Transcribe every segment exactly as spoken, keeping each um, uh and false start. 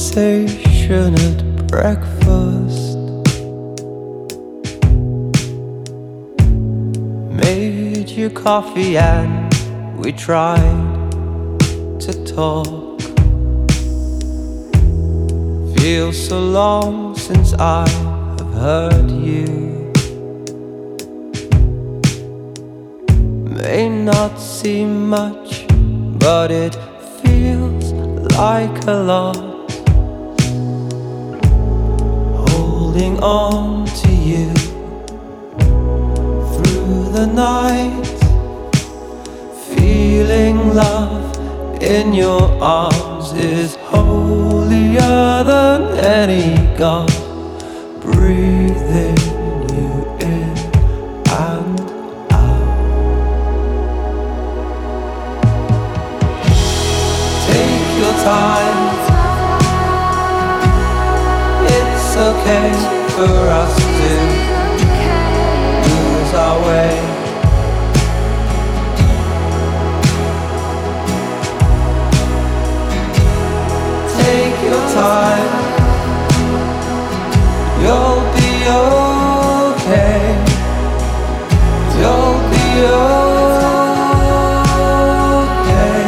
conversation at breakfast. Made you coffee and we tried to talk. Feels so long since I have heard you. May not seem much, but it feels like a lot. Holding on to you through the night, feeling love in your arms is holier than any god. Breathing you in and out. Take your time. It's okay for us to lose our way. Take your time. You'll be okay. You'll be okay.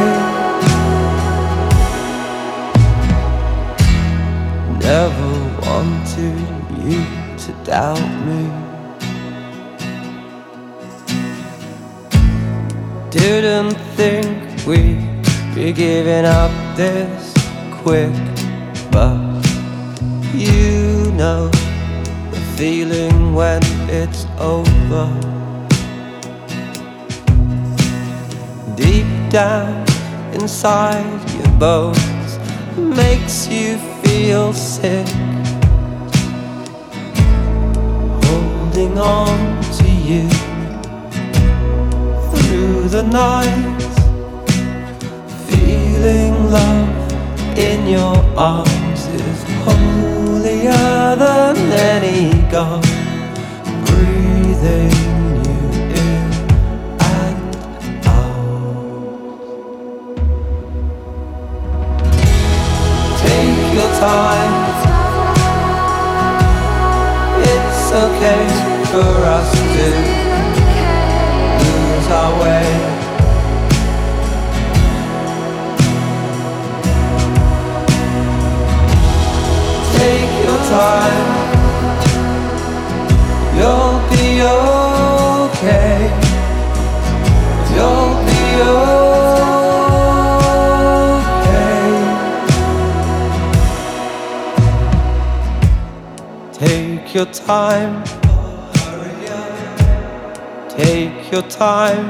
Never wanted you to doubt me. Didn't think we'd be giving up this quick, but you know the feeling when it's over. Deep down inside your bones makes you feel sick. Holding on to you through the night, feeling love in your arms is holier than any god. Breathing you in and out. Take your time. It's okay for us to lose our way. Take your time. You'll be okay. You'll be okay. Take your time. Take your time.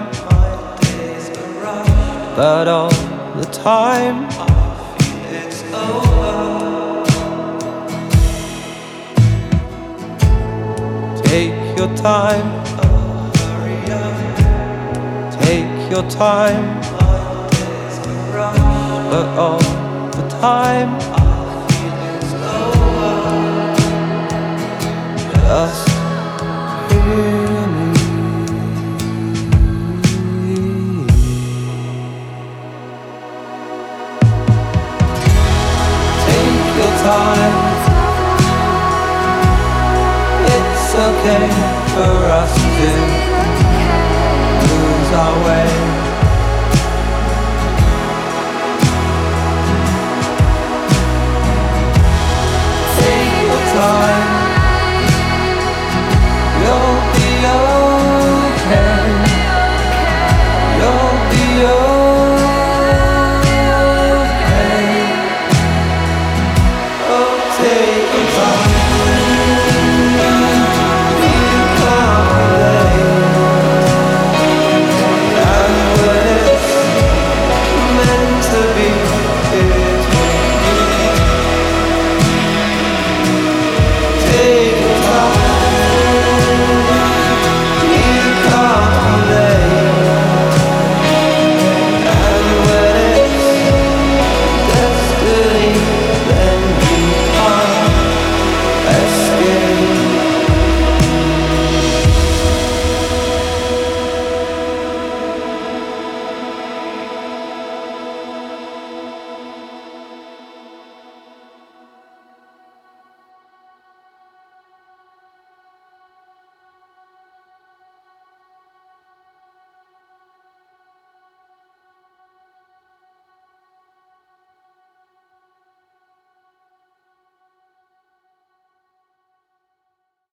But all the time it's over. Take your time, hurry up. Take your time, but all the time I feel it's over. Just